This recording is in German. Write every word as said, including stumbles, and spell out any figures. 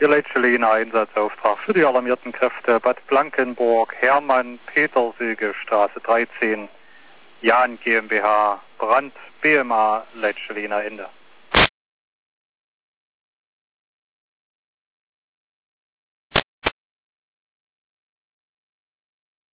Ihr Leitscheliner Einsatzauftrag für die alarmierten Kräfte Bad Blankenburg, Hermann Petersilge Straße dreizehn, Jan GmbH, Brand B M A, Leitscheliner Ende.